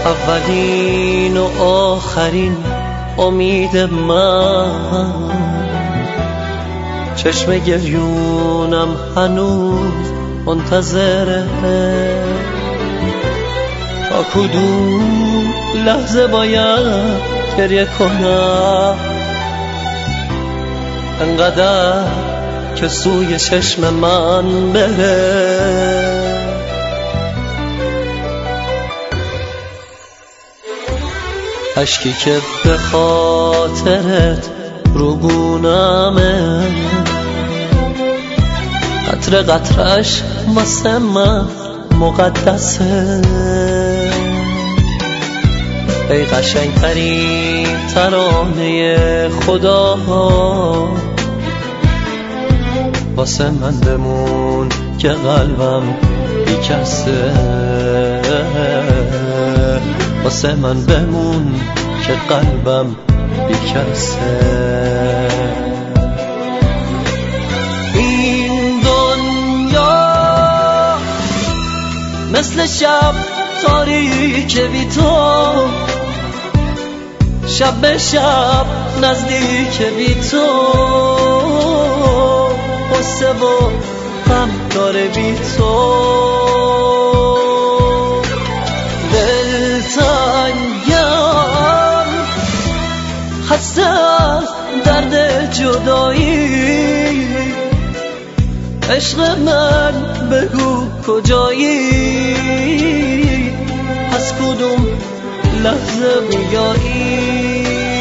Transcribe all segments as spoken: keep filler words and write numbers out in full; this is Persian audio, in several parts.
اولین و آخرین امید من، چشم گریونم هنوز منتظره تا کدوم لحظه باید گریه کنم، انقدر که سوی چشم من بره. اشکی که به خاطرت روگونمه، قطره قطرش واسه من مقدسه. ای قشنگترین ترانه خدا، واسه من بمون که قلبم بیکسه. واسه من بمون که قلبم بیکسه. این دنیا مثل شب تاریک بی تو، شب به شب نزدیک بی تو، قصه و غم داره بی تو. دلتنگم خسته از درد جدایی، عشق من بگو کجایی، از کدوم لحظه بیایی.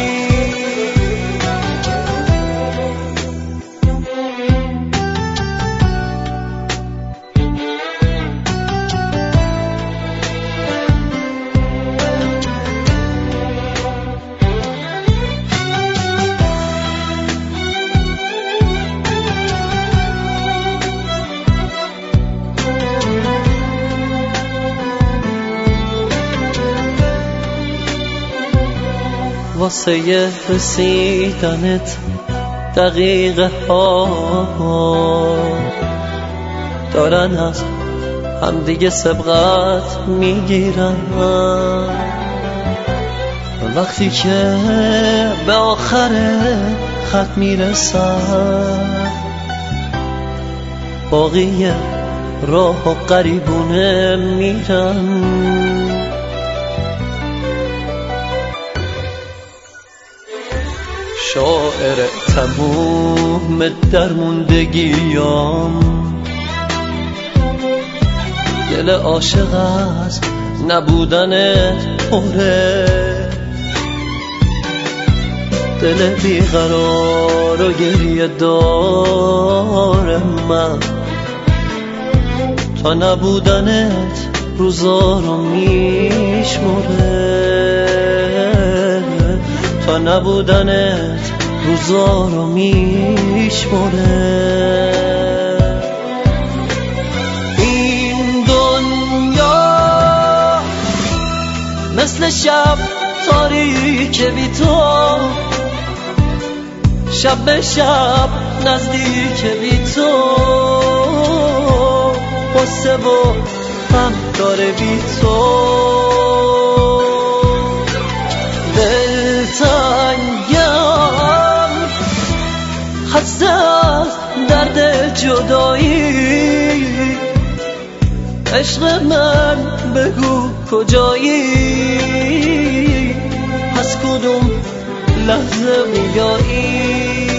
واسه رسیدنت دقیقه ها دارن از همدیگه سبقت میگیرن. وقتی که به آخر خط میرسن، باقی راه و قریبونه میرن. شاعر تموم درموندگیام، دل عاشق از نبودنت پره، دل بیقرار و گریه دار من، تا نبودنت روزا رو میشمره، تا نبودنت روزا رو میشمره. این دنیا مثل شب تاریک بی تو، شب به شب نزدیک بی تو، قصه و غم داره بی تو. دلتنگم خسته از درد جدایی، عشق من بگو کجایی، از کدوم لحظه بیایی.